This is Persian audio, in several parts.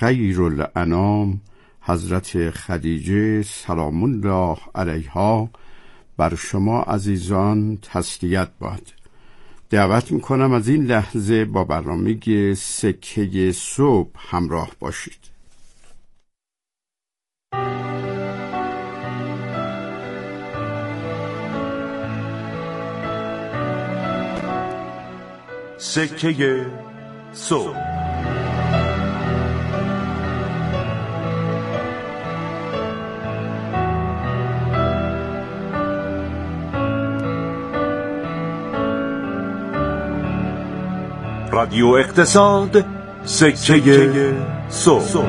خیرالانام حضرت خدیجه سلام الله علیها بر شما عزیزان تسلیت باد. دعوت میکنم از این لحظه با برنامه سکه صبح همراه باشید. سکه صبح. رادیو اقتصاد سکه صبح.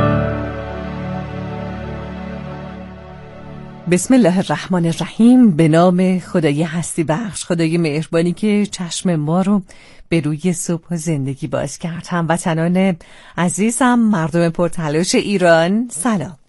بسم الله الرحمن الرحیم. به نام خدای هستی بخش، خدای مهربانی که چشم ما رو به روی صبح و زندگی باز کرد. هموطنان عزیزم، مردم پرتلاش ایران، سلام.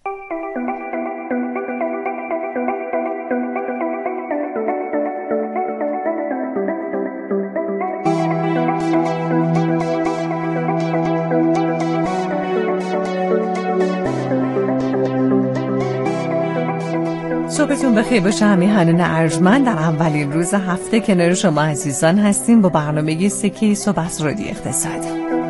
صبحتون بخیر باشه. همیهنان ارجمند در اولین روز هفته کنار شما عزیزان هستیم با برنامه سکه صبح از رادیو اقتصاد.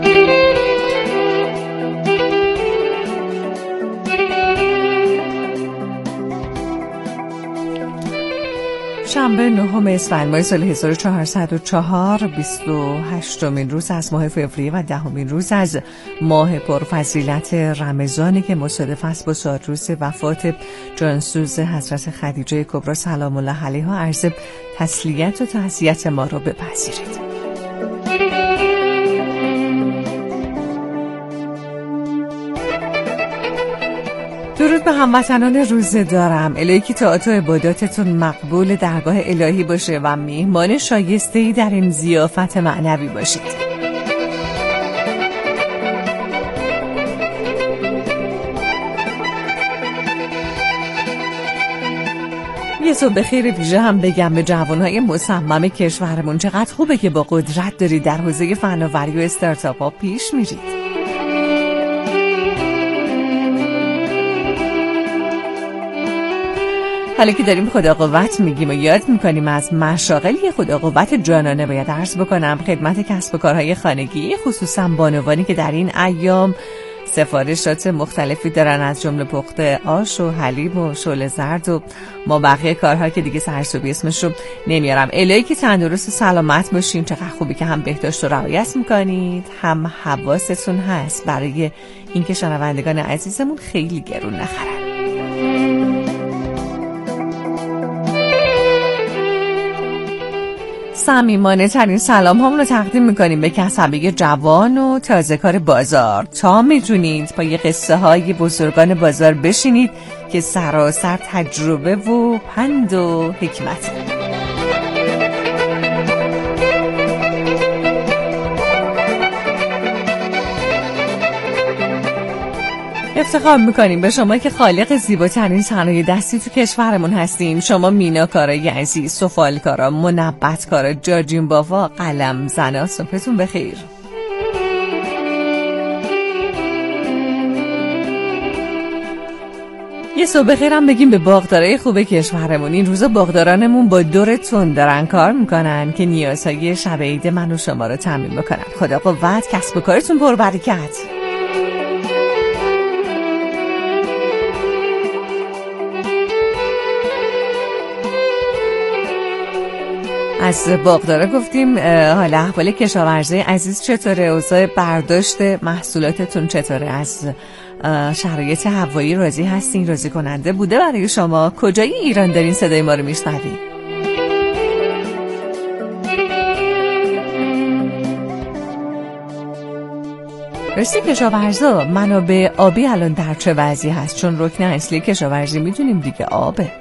شنبه 9 اسفند ماه سال 1404، 28مین روز از ماه فوریه و 10مین روز از ماه پرفضیلت رمضانی که مصادف است با سالروز وفات جانسوز حضرت خدیجه کبری سلام الله علیها. عرض تسلیت و تعزیت ما را بپذیرید. درود به هموطنان روزه دارم. الهی که طاعت و عباداتتون مقبول درگاه الهی باشه و میهمان شایسته‌ای در این ضیافت معنوی باشید. یه صبح بخیر ویژه هم بگم به جوانهای مصمم کشورمون. چقدر خوبه که با قدرت دارید در حوزه فناوری و استارتاپ ها پیش میرید. حالا که داریم خدا قوت میگیم و یاد میکنیم از مشاغلی خدا قوت جانانه، باید عرض بکنم خدمت کسب و کارهای خانگی، خصوصا بانوانی که در این ایام سفارشات مختلفی دارن، از جمله پخت آش و حلیب و شعله زرد و ما بقیه کارها که دیگه سرسوبی اسمش رو نمیارم. الهی که تندرست و سلامت باشین. چقدر خوبی که هم بهداشت و رعایت میکنید، هم حواستون هست برای اینکه شنوندگان عزیزمون خیلی گرون نخرن. صمیمانه ترین سلام هامون رو تقدیم میکنیم به کسبه جوان و تازه کار بازار. تا میتونید با یه قصه های بزرگان بازار بشینید که سراسر تجربه و پند و حکمت. افتخار میکنیم به شما که خالق زیباترین صنایع دستی تو کشورمون هستیم. شما میناکارای عزیز، سفالکارا، منبتکارا، جاجین بافا، قلم زنا، صبحتون بخیر. یه صبح بخیر هم بگیم به باغدارای خوب کشورمون. این روزا باغدارانمون با دور تون دارن کار میکنن که نیازهای شب عید من و شما رو تامین بکنن. خدا قوت، کسب و کارتون پربرکت. از باغدارا گفتیم، حالا احوال کشاورزی عزیز چطوره؟ اوضاع برداشت محصولاتتون چطوره؟ از شرایط هوایی راضی هستین؟ راضی کننده بوده برای شما؟ کجای ایران دارین صدای ما رو میشنوین؟ راستی کشاورزا منابع آبی الان در چه وضعی هست؟ چون رکن اصلی کشاورزی میدونیم دیگه آبه.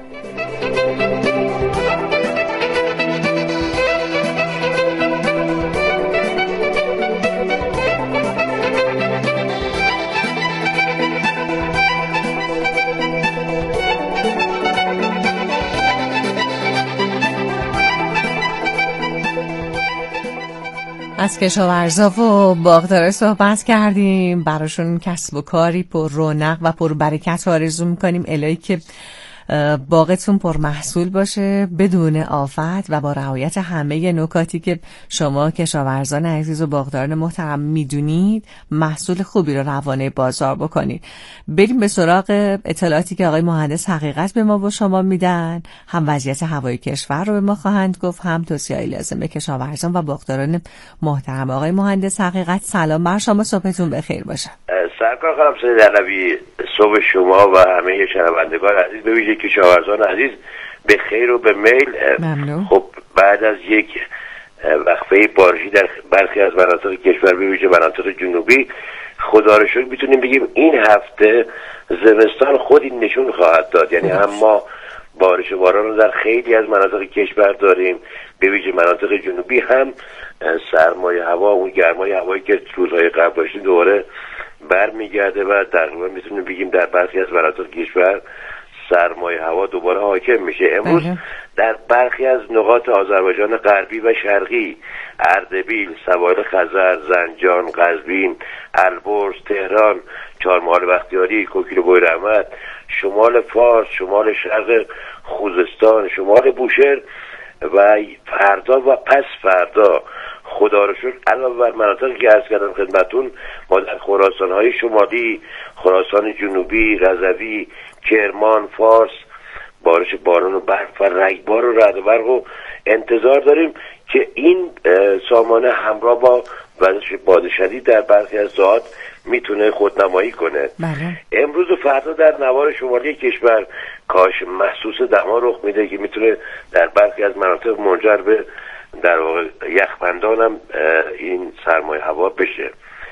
از کشاورزا و باغدارا صحبت کردیم، براشون کسب و کاری پر رونق و پر برکت آرزو میکنیم. الهی که باغتون پر محصول باشه بدون آفت و با رعایت همه نکاتی که شما کشاورزان عزیز و باغداران محترم میدونید، محصول خوبی رو روانه بازار بکنید. بریم به سراغ اطلاعاتی که آقای مهندس حقیقت به ما و شما میدن. هم وضعیت هوای کشور رو به ما خواهند گفت، هم توصیه‌های لازم به کشاورزان و باغداران محترم. آقای مهندس حقیقت سلام بر شما، صبحتون بخیر باشه. سرکار خانم سید علوی، صبح شما و همه شنوندگان عزیز، به ویژه کشاورزان عزیز، به خیر و به میل. ممنون. خب بعد از یک وقفه بارشی در برخی از مناطق کشور، به ویژه مناطق جنوبی، خدا رو شکر میتونیم بگیم این هفته زمستان خودی نشون خواهد داد. یعنی هم ما بارش و باران رو در خیلی از مناطق کشور داریم، به ویژه مناطق جنوبی، هم سرمایه هوا، اون گرمای هوایی که روزهای قبل داشتیم دوباره برمیگرده و تقریبا میتونیم بگیم در برخی از مناطق کشور سرمایه هوا دوباره حاکم میشه. امروز در برخی از نقاط آذربایجان غربی و شرقی، اردبیل، سواحل خزر، زنجان، قزوین، البرز، تهران، چهارمحال بختیاری، کوکیل و بویراحمد، شمال فارس، شمال شرق خوزستان، شمال بوشهر و فردا و پس فردا خدا رو شکر علاوه بر مناطقی که عرض کردم خدمتون، ما در خراسان‌های شمالی، خراسان جنوبی، رضوی، کرمان، فارس بارش باران و برف و رگبار و رعد و برق رو انتظار داریم که این سامانه همراه با وزش باد شدید در برخی از ساعات میتونه خودنمایی کنه. امروز و فردا در نوار شمالی کشور کاهش محسوس دما رخ میده که میتونه در برخی از مناطق منجر به در واقع یخبندان هم این سرمایه هوا بشه.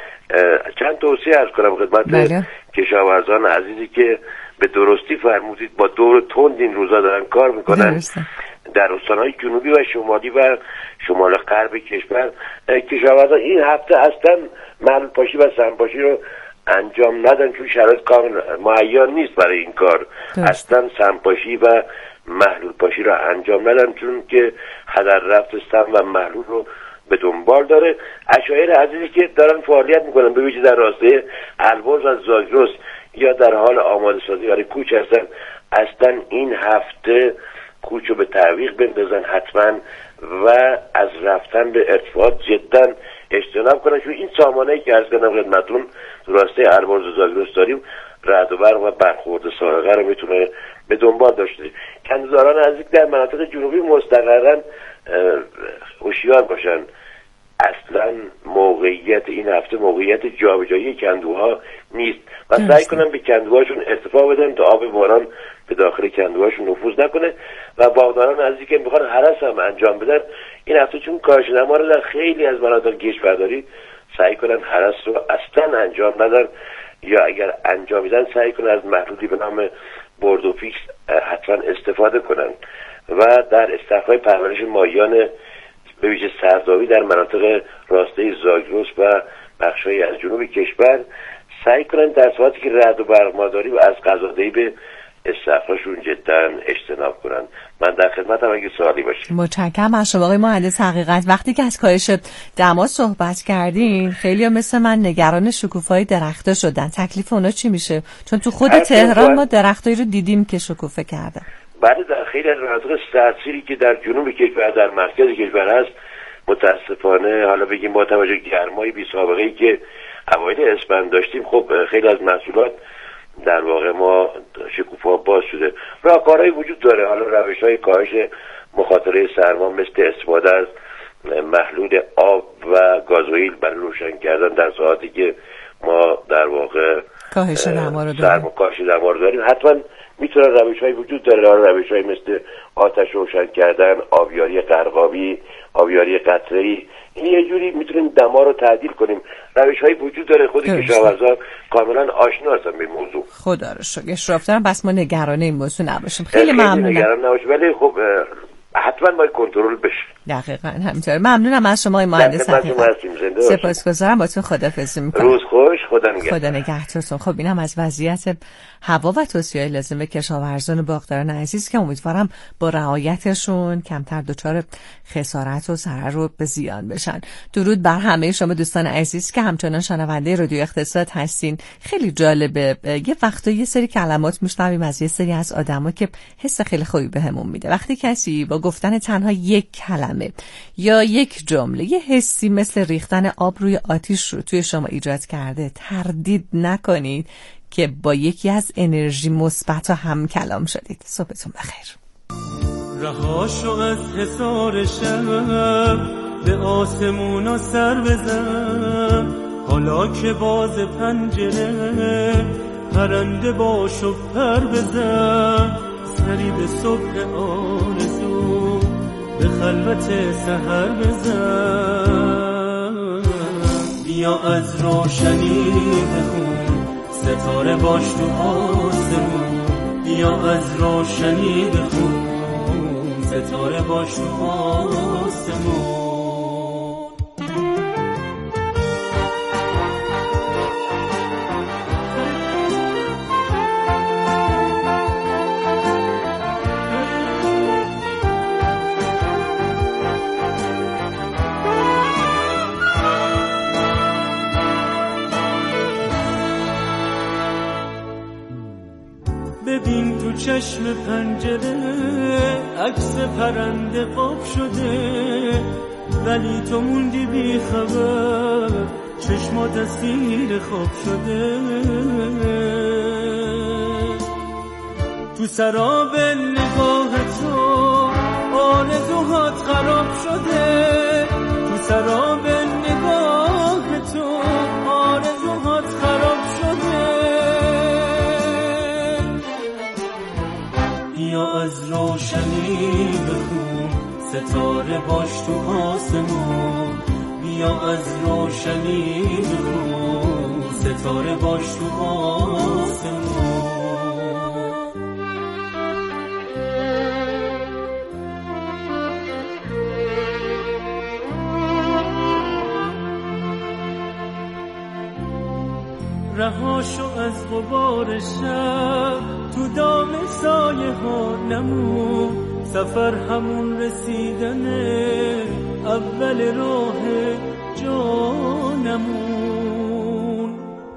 چند توصیه عرض کنم خدمت کشاورزان عزیزی که به درستی فرمودید با دور تند این روزا دارن کار میکنن. در استانهای جنوبی و شمالی و شمال غرب کشور کشاورزان این هفته اصلا محلول پاشی و سمپاشی رو انجام ندن، چون شرایط کامل مهیا نیست برای این کار. اصلا سمپاشی و محلول پاشی رو انجام ندن، چون که هدر رفت سم و محلول رو به دنبال داره. اشایر عزیزی که دارن فعالیت میکنن، به ویژه در راسته البرز و زاگرس یا در حال آماده سازی برای کوچ هستن، اصلا این هفته کوچ رو به تعویق بندازن حتما و از رفتن به ارتفاعات جدا اجتناب کنن، چون این سامانه‌ای که عرض کردم خدمتتون تو راسته البرز و زاگرس داریم، رعد و برق و برخورد ساحقه رو میتونه به دنبال داشته. کندهداران عزیز در مناطق جنوبی مستقرا هوشیار باشن. اصلا موقعیت این هفته موقعیت جابجایی کندوها نیست و سعی کنن به کندوهاشون ارتفاع بدن تا آب باران به داخل کندوهاشون نفوذ نکنه و باغداران عزیزی که میخوان هرس هم انجام بدن این هفته، چون کاهش نما رو در خیلی از مناطق کشورداری، سعی کنن هرس رو اصلا انجام ندن یا اگر انجام میدن سعی کنن از محلولی به نام بوردوفیکس حتما استفاده کنن و در استخرهای پرورش ماهیان به ویژه سردابی در مناطق راسته زاگرس و بخش‌های از جنوب کشور سعی کنن در صورتی که رعد و برق ما داریم از غذادهی به استخراشون جدا اجتناب کنن. من در خدمتم اگه سوالی باشه. متشکرم از شما آقای مهندس حقیقت. وقتی که از کاهش دما صحبت کردین، خیلی‌ها مثل من نگران شکوفه‌های درختا شدن. تکلیف اونا چی میشه؟ چون تو خود تهران ما درختایی رو دیدیم که شکوفه کردن. بعد در خیلی از مناطق سردسیری که در جنوب کشور، در مرکز کشور هست، متاسفانه حالا بگیم با توجه گرمای بی سابقه‌ای که اوایل اسفند داشتیم، خب خیلی از محصولات در واقع ما شکوفه‌ها باز شده. راهکارهایی وجود داره، حالا روش‌های کاهش مخاطره سرما مثل استفاده از محلول آب و گازوئیل برای روشن کردن در ساعاتی که ما در واقع کاهش دما رو داریم. حتما میتونه روش‌های وجود داره، روش‌های مثل آتش روشن کردن، آبیاری قرقابی، آبیاری قطره‌ای، این یه جوری میتونیم دما رو تعدیل کنیم. روش‌های وجود داره، خود کشاورزان کاملا آشنا هستن به موضوع. خدا رو شکر. اشراف دارم، بس ما نگران این موضوع نباشیم. خیلی ممنونم. نگران نباشیم، ولی خب حتما باید کنترل بشه. دقیقاً همینطوره. ممنونم از شما مهندس حقیقت. سپاسگزارم. با تو خداحافظی میکنم. روز خوش. خدا نگهدارتون. خب اینم از وضعیت هوا و توصیه‌های لازم به کشاورزان و باغداران عزیز که امیدوارم با رعایتشون کمتر دچار خسارت و ضرر و به زیان بشن. درود بر همه شما دوستان عزیز که همچنان شنونده رادیو اقتصاد هستین. خیلی جالبه یه وقتا یه سری کلمات میشنویم از یه سری از آدما که حس خیلی خوبی بهمون میده. وقتی کسی با گفتن تنها یک کلمه یا یک جمله یه حسی مثل ریختن آب روی آتیش رو توی شما ایجاد کرده، تردید نکنید که با یکی از انرژی مثبت هم کلام شدید. صبحتون بخیر. رهاشو از حصار شب به آسمونا سر بزن، حالا که باز پنجره پرنده باش و پر بزن، سری به صبح آرزو به خلوت سحر بزن، بیا از روشنی بخون ستاره باش تو آسمون، بیا از روشنی بخون ستاره باش تو آسمون. ببین تو چشم پنجره عکس پرنده خواب شده، ولی تو موندی بی خبر چشمات از تیر خواب شده، تو سراب نگاه تو آرزوهات خراب شده، تو سراب نگاه تو آرزوهات خراب شده، بیا از روشنی بخون ستاره باش تو آسمون، بیا از روشنی بخون ستاره باش تو آسمون. رهاشو از غبار شب تو دام سایه ها نمون، سفر همون رسیدنه اول راه جانمون،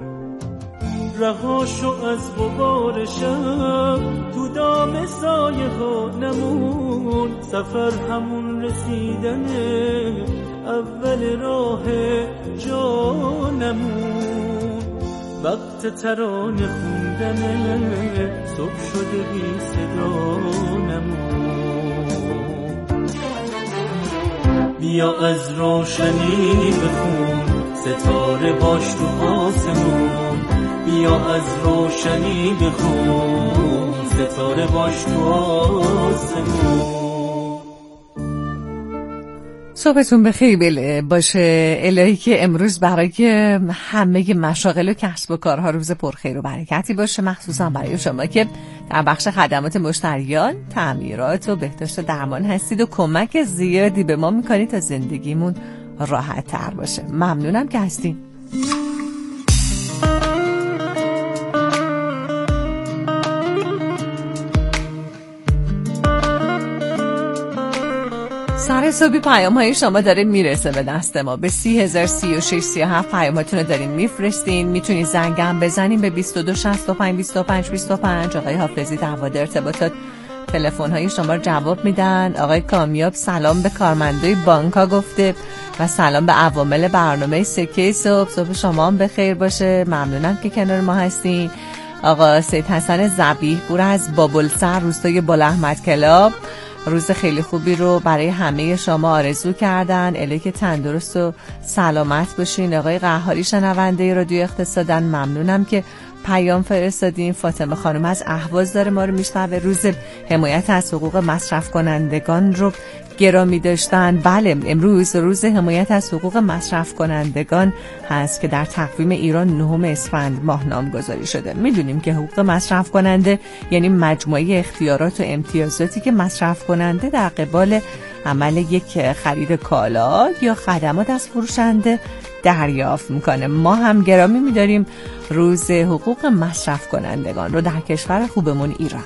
رهاشو از غبار شب تو دام سایه ها نمون، سفر همون رسیدنه اول راه جانمون، وقت ترانه خوندنه صبح شده بی صدا نمون، بیا از روشنی بخون ستاره باش تو آسمون، بیا از روشنی بخون ستاره باش تو آسمون. صبحتون بخیر باشه. الهی که امروز برای همه مشاغل و کسب و کارها روز پرخیر و برکتی باشه، مخصوصا برای شما که در بخش خدمات مشتریان، تعمیرات و بهداشت و درمان هستید و کمک زیادی به ما میکنید تا زندگیمون راحت تر باشه. ممنونم که هستین. سر صبحی پیام های شما داره میرسه به دست ما. به 30,036 پیام هاتون رو دارین میفرستین. میتونید زنگم بزنین به 22652525. آقای حافظی در واحد ارتباطات تلفن های شما رو جواب میدن. آقای کامیاب سلام به کارمندای بانکا گفته و سلام به عوامل برنامه سکه صبح شما هم بخیر باشه. ممنونم که کنار ما هستین. آقا سید حسن ذبیح پور از بابلسر روستای بالاحمد کلاب روز خیلی خوبی رو برای همه شما آرزو کردن. الهی که تندرست و سلامت باشین. آقای قهاری شنونده رادیو اقتصادن، ممنونم که پیام فرستادیم. فاطمه خانم از اهواز داره ما رو میشنوه. روز حمایت از حقوق مصرف کنندگان رو گرامی داشتن. بله، امروز روز حمایت از حقوق مصرف کنندگان هست که در تقویم ایران 9 اسفند ماه نامگذاری شده. میدونیم که حقوق مصرف کننده یعنی مجموعه اختیارات و امتیازاتی که مصرف کننده در قبال عمل یک خرید کالا یا خدمات از فروشنده دریافت میکنه. ما هم گرامی میداریم روز حقوق مصرف کنندگان رو در کشور خوبمون ایران.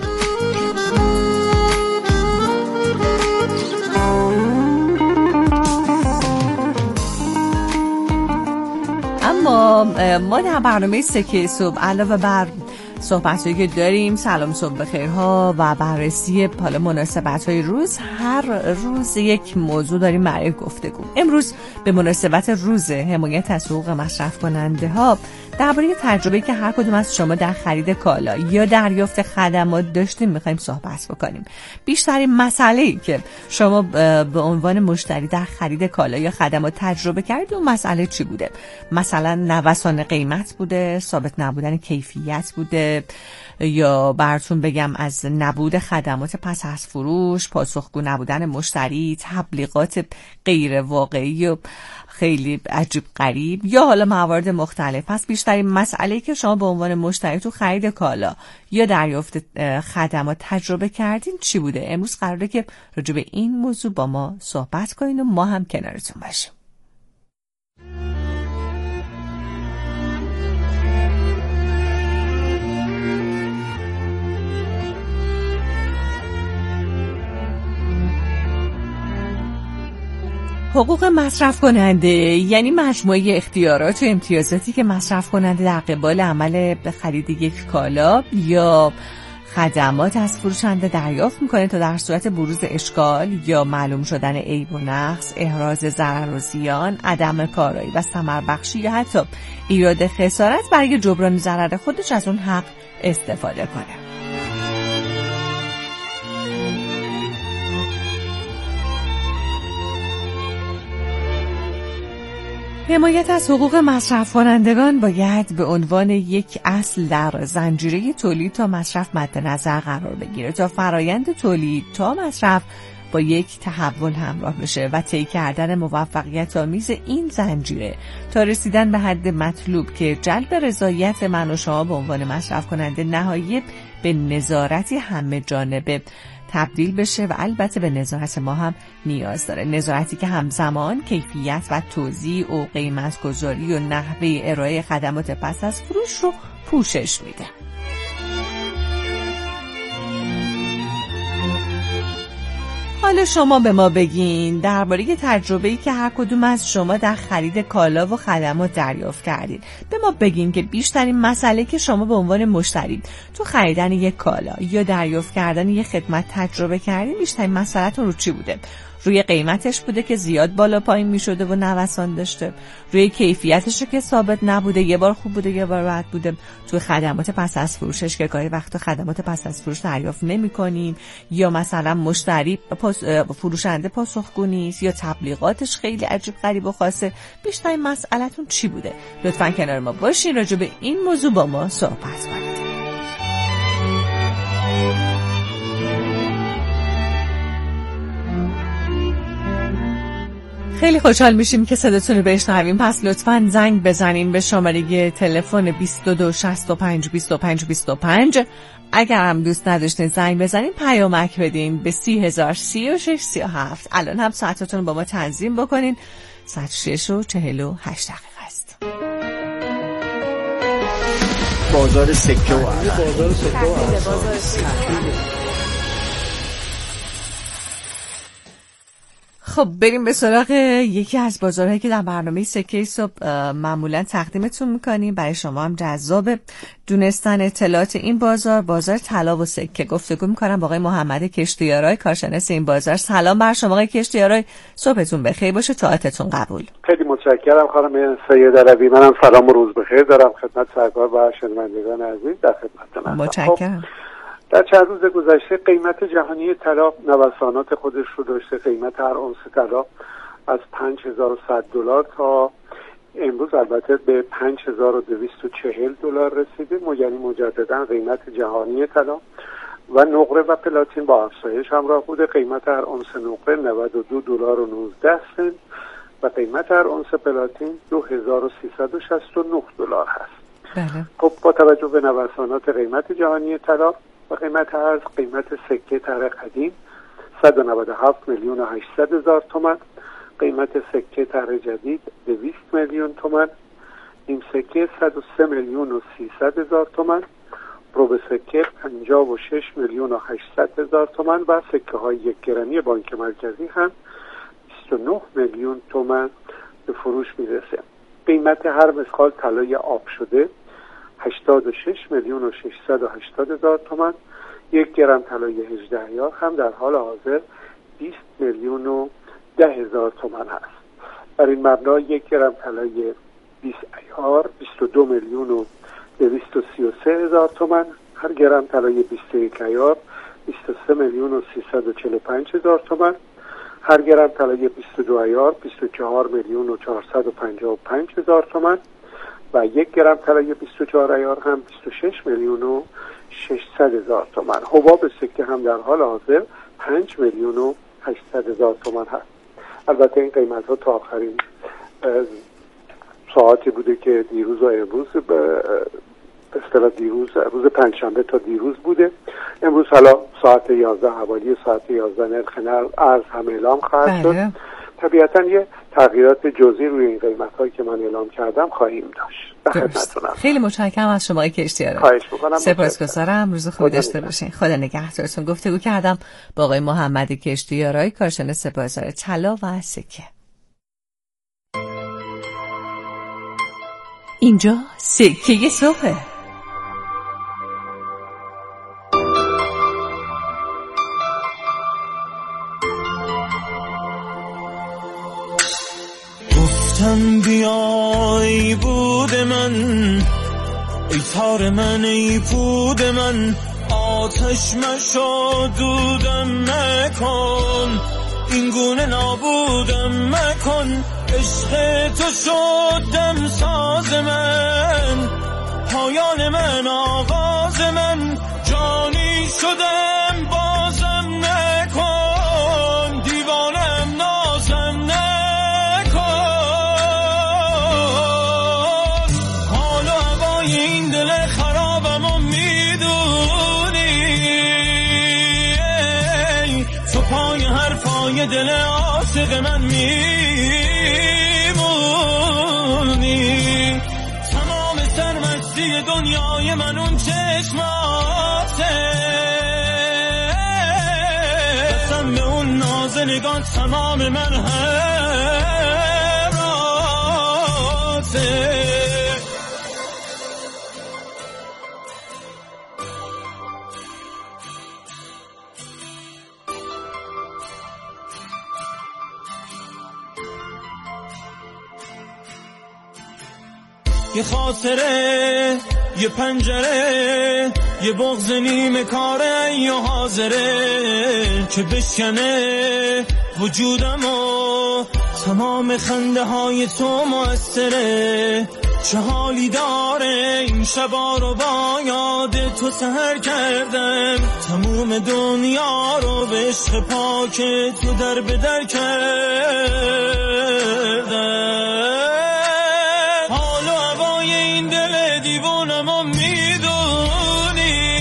اما ما در برنامه سکه صبح علاوه بر صحبت‌هایی که داریم، سلام صبح بخیرها و بررسی حالا مناسبت‌های روز، هر روز یک موضوع داریم برای گفتگو. امروز به مناسبت روز حمایت از حقوق مصرف کننده ها درباره تجربه‌ای که هر کدوم از شما در خرید کالا یا دریافت خدمات داشتیم می‌خوایم صحبت بکنیم. بیشترین مسئله‌ای که شما به عنوان مشتری در خرید کالا یا خدمات تجربه کردید اون مسئله چی بوده؟ مثلا نوسان قیمت بوده، ثابت نبودن کیفیت بوده، یا براتون بگم از نبود خدمات پس از فروش، پاسخگو نبودن مشتری، تبلیغات غیر واقعی و خیلی عجیب غریب، یا حالا موارد مختلف. پس بیشترین مسئله‌ای که شما به عنوان مشتری تو خرید کالا یا دریافت خدمات تجربه کردین چی بوده؟ امروز قراره که راجع به این موضوع با ما صحبت کنین و ما هم کنارتون باشیم. حقوق مصرف کننده یعنی مجموعه اختیارات و امتیازاتی که مصرف کننده در قبال عمل خرید یک کالا یا خدمات از فروشنده دریافت میکنه تا در صورت بروز اشکال یا معلوم شدن عیب و نقص، احراز ضرر و زیان، عدم کارایی و ثمربخشی یا حتی ایراد خسارت برای جبران ضرر خودش از اون حق استفاده کنه. حمایت از حقوق مصرف کنندگان باید به عنوان یک اصل در زنجیره تولید تا مصرف مد نظر قرار بگیره تا فرایند تولید تا مصرف با یک تحول همراه بشه و طی کردن موفقیت آمیز این زنجیره تا رسیدن به حد مطلوب که جلب رضایت من و شما به عنوان مصرف کننده نهایی به نظارتی همه جانبه تبدیل بشه و البته به نظارت ما هم نیاز داره. نظارتی که همزمان کیفیت و توزیع و قیمت گذاری و نحوه ارائه خدمات پس از فروش رو پوشش میده. حالا شما به ما بگین درباره تجربه‌ای که هر کدوم از شما در خرید کالا و خدمات دریافت کردید. به ما بگین که بیشترین مسئله که شما به عنوان مشتری تو خریدن یک کالا یا دریافت کردن یک خدمت تجربه کردید، بیشترین مسئله‌تون رو چی بوده؟ روی قیمتش بوده که زیاد بالا پایین می شده و نوسان داشته، روی کیفیتش که ثابت نبوده، یه بار خوب بوده یه بار بد بوده، توی خدمات پس از فروشش که گاهی وقتا خدمات پس از فروش دریافت نمی‌کنین، یا مثلا مشتری فروشنده پاسخگو نیست، یا تبلیغاتش خیلی عجیب غریب و خاصه. بیشترین مسئله‌تون چی بوده؟ لطفاً کنار ما باشین، راجع به این موضوع با ما صحبت کنید. خیلی خوشحال میشیم که صداتون رو بشنویم. پس لطفاً زنگ بزنین به شماره تلفن 22 65 25 25. اگر هم دوست نداشتین زنگ بزنین، پیامک بدین به 3036 37. الان هم ساعتتون رو با ما تنظیم بکنین. ساعت 6:48 است. بازار سکه و خب بریم به سراغ یکی از بازارهایی که در برنامه سکه صبح معمولا تقدیمتون میکنیم. برای شما هم جذاب دونستن اطلاعات این بازار، بازار طلا و سکه. گفتگو میکنم با آقای محمد کشتیارای، کارشناس این بازار. سلام بر شما آقای کشتیارای، صبحتون بخیر باشه، طاعتتون قبول. خیلی متشکرم خانم سید علوی. منم سلام و روز بخیر دارم خدمت سرکار و شنوندگان عزیز در خدمتتون. متشکرم. در چند روز گذشته قیمت جهانی طلا نوسانات خودش رو داشته. قیمت هر اونس طلا از $5100 تا امروز البته به $5240 رسیده، یعنی مجددا قیمت جهانی طلا و نقره و پلاتین با افزایش همراه بوده. قیمت هر اونس نقره $92.19 و قیمت هر اونس پلاتین $2369 هست. بله. خب با توجه به نوسانات قیمت جهانی طلا و قیمت ارز، قیمت سکه طرح قدیم 197,800,000 تومان، قیمت سکه طرح جدید 200 میلیون تومان، نیم سکه 103,300,000 تومان، ربع سکه 56,800,000 تومان و سکه های 1 گرمی بانک مرکزی هم 29 میلیون تومان به فروش میرسه. قیمت هر مسقال طلای آب شده 86,680,000 تومان. 1 گرم طلای 18 عیار هم در حال حاضر 20,010,000 تومان هست. بر این مبنا 1 گرم طلای 20 عیار 22,233,000 تومان، هر گرم طلای 21 عیار 23,345,000 تومان، هر گرم طلای 22 عیار 24,455,000 تومان و 1 گرم طلای 24 عیار هم 26,600,000 تومان. حباب سکه هم در حال حاضر 5,800,000 تومان هست. البته این قیمت ها تا آخرین ساعتی بوده که دیروز و امروز به اصطلاح روز پنجشنبه تا دیروز بوده. امروز حالا ساعت 11 حوالی ساعت 11 نرخ ارز هم اعلام خواهد شد. طبیعتا یه تغییرات جزئی روی این قیمت هایی که من اعلام کردم خواهیم داشت. خیلی متشکرم از شما کشتیارا. خواهش می‌کنم. سپاسگزارم. روز خوبی داشته باشین. خدا نگهدارتون. گفتگو کردم با آقای محمد کشتیارایی، کارشناس بازار طلا و سکه. اینجا سکه صبح. گفتم بیای بود من، ای تار من ای پود من، آتش مشو دودم مکن، این گونه نابودم مکن، عشق تو شدم ساز من، پایان من آغاز من، جانی شدم بازم نکن، دیوانم نازم نکن، حال و هوای این دل خرابم و میدونی، تو پای حرفای دل عاشق من میمونی، تمام سرمستی دنیای من اون چشماته، قسم به اون ناز نگاه تمام من هراته. یه خاطره، یه پنجره، یه بغض نیمه کاره یا حاضره که بشکنه وجودمو، تمام خنده های تو مؤثره، چه حالی داره این شبا رو با یاد تو سحر کردم، تموم دنیا رو به عشق پاک تو در به در کردم، دیوونمو میدونی،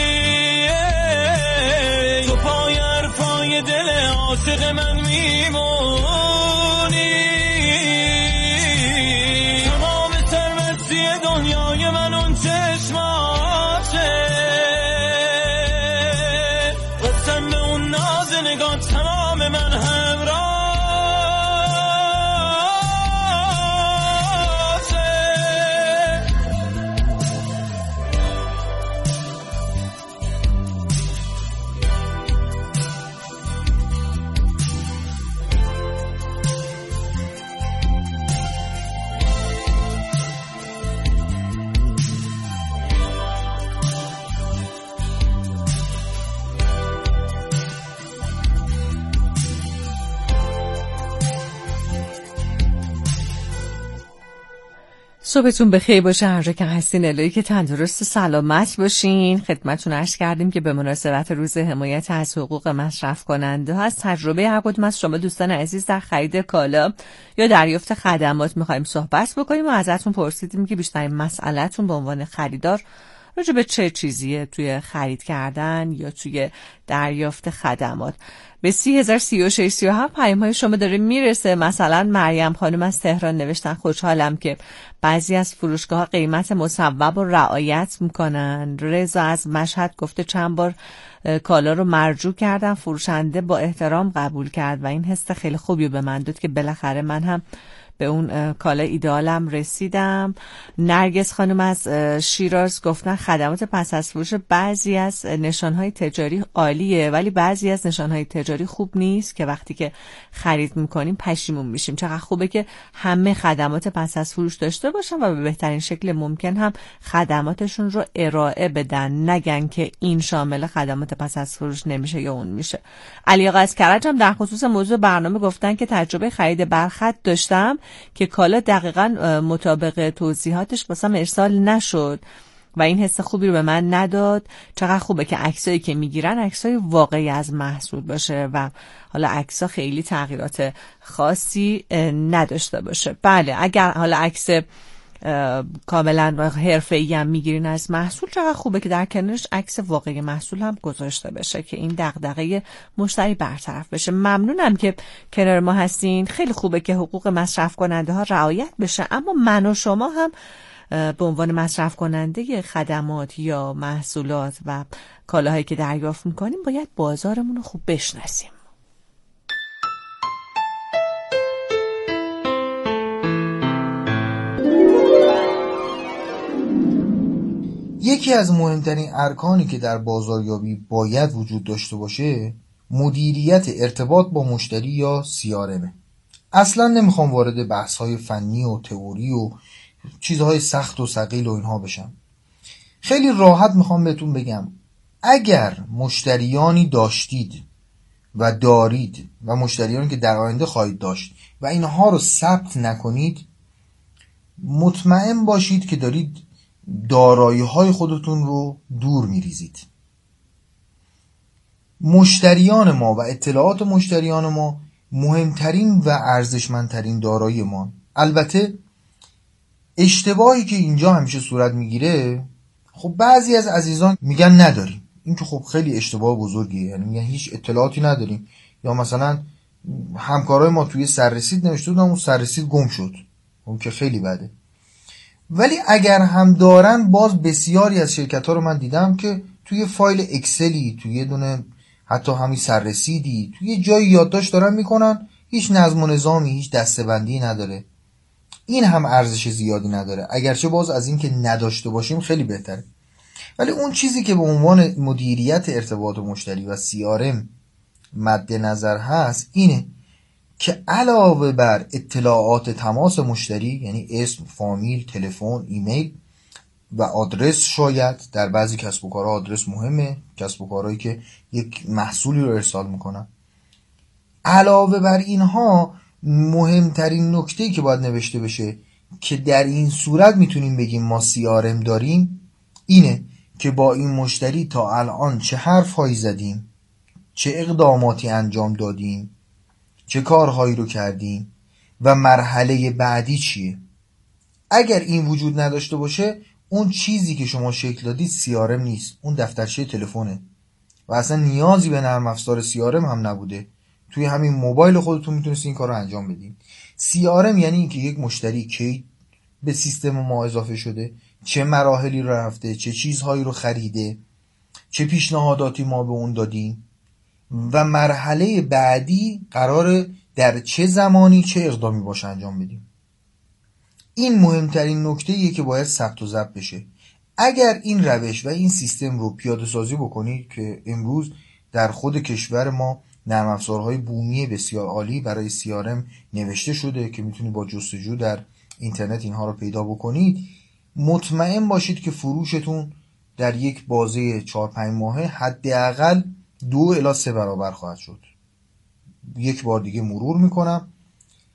تو پای حرفای دل عاشق من میمونی، تمام سرمستی دنیای من اون چشماته، قسم به اون ناز نگاه تمام من همراه. صبحتون بخیر باشه هر جا که هستین. الهی که تندرست و سلامت باشین. خدمتتون عرض کردیم که به مناسبت روز حمایت از حقوق مصرف کننده ها از تجربه هر کدوم از شما دوستان عزیز در خرید کالا یا دریافت خدمات می‌خوایم صحبت بکنیم و ازتون پرسیدیم که بیشترین مسئله‌تون به عنوان خریدار راجع به چه چیزیه توی خرید کردن یا توی دریافت خدمات. به 30,036 پیام‌های شما داره میرسه. مثلا مریم خانم از تهران نوشتن خوشحالم که بعضی از فروشگاه‌ها قیمت مصوب رو رعایت میکنن. رضا از مشهد گفته چند بار کالا رو مرجوع کردم، فروشنده با احترام قبول کرد و این حس خیلی خوبی به من داد که بالاخره من هم به اون کالا ایدئالم رسیدم. نرگس خانم از شیراز گفتن خدمات پس از فروش بعضی از نشانهای تجاری عالیه ولی بعضی از نشانهای تجاری خوب نیست که وقتی که خرید میکنیم پشیمون میشیم. چقدر خوبه که همه خدمات پس از فروش داشته باشن و به بهترین شکل ممکن هم خدماتشون رو ارائه بدن، نگن که این شامل خدمات پس از فروش نمیشه یا اون میشه. علی آقا از کرج هم در خصوص موضوع برنامه گفتن که تجربه خرید برخط داشتم که کالا دقیقاً مطابق توضیحاتش واسم ارسال نشد و این حس خوبی رو به من نداد. چقدر خوبه که عکسایی که میگیرن عکسای واقعی از محصول باشه و حالا عکسا خیلی تغییرات خاصی نداشته باشه. بله اگر حالا عکس کاملا حرفه‌ای هم میگیرین از محصول چقدر خوبه که در کنارش عکس واقعی محصول هم گذاشته بشه که این دغدغه مشتری برطرف بشه. ممنونم که کنار ما هستین. خیلی خوبه که حقوق مصرف کننده ها رعایت بشه، اما من و شما هم به عنوان مصرف کننده خدمات یا محصولات و کالاهایی که دریافت میکنیم باید بازارمون رو خوب بشناسیم. یکی از مهمترین ارکانی که در بازاریابی باید وجود داشته باشه مدیریت ارتباط با مشتری یا CRM. اصلا نمیخوام وارد بحث‌های فنی و تئوری و چیزهای سخت و ثقیل و اینها بشم. خیلی راحت میخوام بهتون بگم اگر مشتریانی داشتید و دارید و مشتریانی که در آینده خواهید داشت و اینها رو ثبت نکنید، مطمئن باشید که دارید دارایی‌های خودتون رو دور می‌ریزید. مشتریان ما و اطلاعات مشتریان ما مهمترین و ارزشمندترین دارایی ما. البته اشتباهی که اینجا همیشه صورت میگیره، خب بعضی از عزیزان میگن نداریم. این که خب خیلی اشتباه بزرگیه، یعنی میگن هیچ اطلاعاتی نداریم، یا مثلا همکارای ما توی سررسید نوشته بودن اون سررسید گم شد، اون که خیلی بده. ولی اگر هم دارن، باز بسیاری از شرکت ها رو من دیدم که توی فایل اکسلی، توی یه دونه حتی همین سررسیدی، توی یه جایی یادداشت دارن میکنن، هیچ نظم و نظامی، هیچ دسته‌بندی نداره. این هم ارزش زیادی نداره، اگرچه باز از این که نداشته باشیم خیلی بهتره. ولی اون چیزی که به عنوان مدیریت ارتباط مشتری و CRM مد نظر هست اینه که علاوه بر اطلاعات تماس مشتری، یعنی اسم، فامیل، تلفن، ایمیل و آدرس، شاید در بعضی کسب و کارها آدرس مهمه، کسب و کارهایی که یک محصولی رو ارسال میکنن، علاوه بر اینها مهمترین نکته‌ای که باید نوشته بشه که در این صورت میتونیم بگیم ما CRM داریم اینه که با این مشتری تا الان چه حرف‌هایی زدیم، چه اقداماتی انجام دادیم، چه کارهایی رو کردیم و مرحله بعدی چیه. اگر این وجود نداشته باشه، اون چیزی که شما شکل دادید CRM نیست، اون دفترچه تلفنه و اصلا نیازی به نرم افزار CRM هم نبوده. توی همین موبایل خودتون میتونید این کار رو انجام بدین. CRM یعنی اینکه یک مشتری کی به سیستم ما اضافه شده، چه مراحلی رو رفته، چه چیزهایی رو خریده، چه پیشنهاداتی ما به اون دادیم و مرحله بعدی قراره در چه زمانی چه اقدامی باشه انجام بدیم. این مهمترین نکته‌ایه که باید ثبت و ضبط بشه. اگر این روش و این سیستم رو پیاده سازی بکنید که امروز در خود کشور ما نرم افزارهای بومی بسیار عالی برای CRM نوشته شده که میتونید با جستجو در اینترنت اینها رو پیدا بکنید، مطمئن باشید که فروشتون در یک بازه 4-5 ماهه حداقل 2 الی 3 برابر خواهد شد. یک بار دیگه مرور میکنم،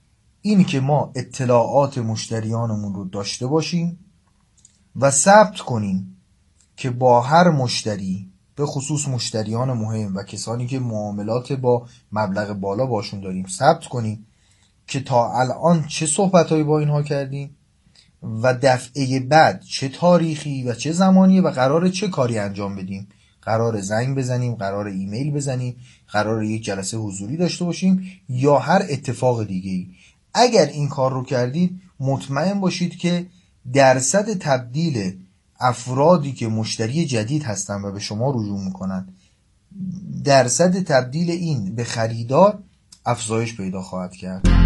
این که ما اطلاعات مشتریانمون رو داشته باشیم و ثبت کنیم که با هر مشتری، به خصوص مشتریان مهم و کسانی که معاملات با مبلغ بالا باشون داریم، ثبت کنیم که تا الان چه صحبتایی با اینها کردیم و دفعه بعد چه تاریخی و چه زمانیه و قراره چه کاری انجام بدیم. قراره زنگ بزنیم، قراره ایمیل بزنیم، قراره یک جلسه حضوری داشته باشیم یا هر اتفاق دیگه‌ای. اگر این کار رو کردید مطمئن باشید که درصد تبدیل افرادی که مشتری جدید هستن و به شما رجوع میکنن، درصد تبدیل این به خریدار افزایش پیدا خواهد کرد.